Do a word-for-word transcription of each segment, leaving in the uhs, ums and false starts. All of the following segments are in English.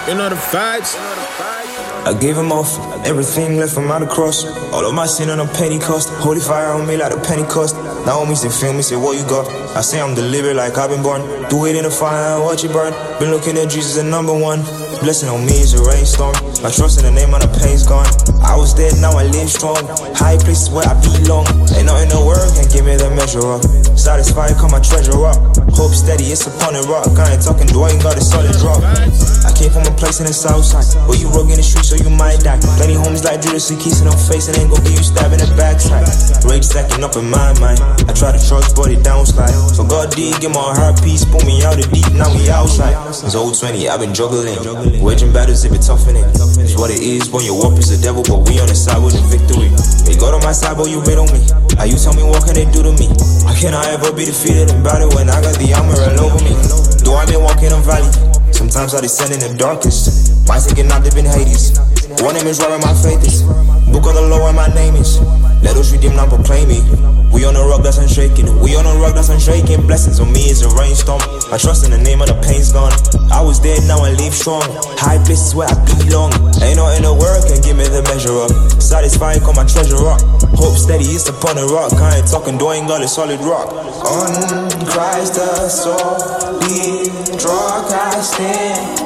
You know the vibes. I gave him off, everything left him out of cross. All of my sin on a penny cost. Holy fire on me like a penny cost. Now homies they feel me, say what you got. I say I'm delivered like I've been born. Do it in the fire and watch it burn. Been looking at Jesus the number one. Blessing on me is a rainstorm. My trust in the name of the pain's gone. I was dead, now I live strong. High places where I belong. Ain't nothing to work, can't give me the measure up. Satisfied, call my treasure up. Hope steady, it's upon the rock. I ain't talking, do I ain't got a solid drop. I came from a place in the south side where you rug in the street so you might die. Plenty homies like Judas, he keeps it on face and ain't gon' get you stabbed in the backside. Rage stacking up in my mind. I try to trust, but it downslide. So God did give my heart peace, pull me out of deep, now we outside. It's old twenty, I've been juggling. Waging battles, if it tough in it. It's what it is when your up is the devil, but we on the side with the victory. They got on my side, but you wait on me. How you tell me what can they do to me? How can I ever be defeated in battle when I got the armor all over me? Do I been walking on valley? Sometimes I descend in the darkest. Mine's thinking I've lived in Hades. One name is where my faith is. Book of the law where my name is. Let us redeem, now proclaim me. We on a rock that's unshaking. We on a rock that's unshaking. Blessings on me is a rainstorm. I trust in the name of the pain's gone. I was dead, now I live strong. High places where I belong. Ain't nothing to work, can give me the measure up. Satisfied, call my treasure up. Hope steady, it's upon the rock. I ain't talking, do I ain't got a solid rock. On Christ the solid rock I stand.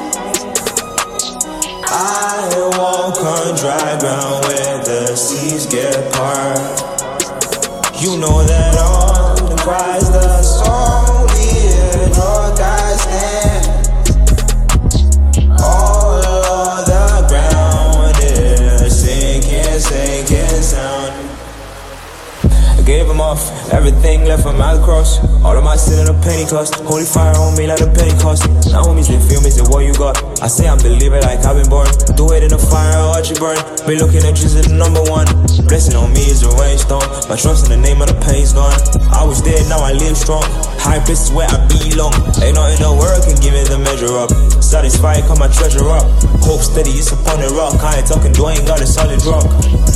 I walk on dry ground where the seas get part. You know that on Christ the solid rock I stand. All of the ground is sinking, sinking sound. I gave him off, everything left him out of cross. All of my sin in a penny cost. Holy fire on me like a penny cost. Now homies they feel me, say what you got. I say I'm delivered like I've been born. Do it in the fire, watch it burn. Been looking at Jesus the number one. Blessing on me is a rainstorm. My trust in the name of the pain's gone. I was dead, now I live strong. High places where I belong. Ain't nothing to work, can give me the measure up. Satisfied, call my treasure up. Hope steady, it's upon the rock. I ain't talking, do I ain't got a solid rock.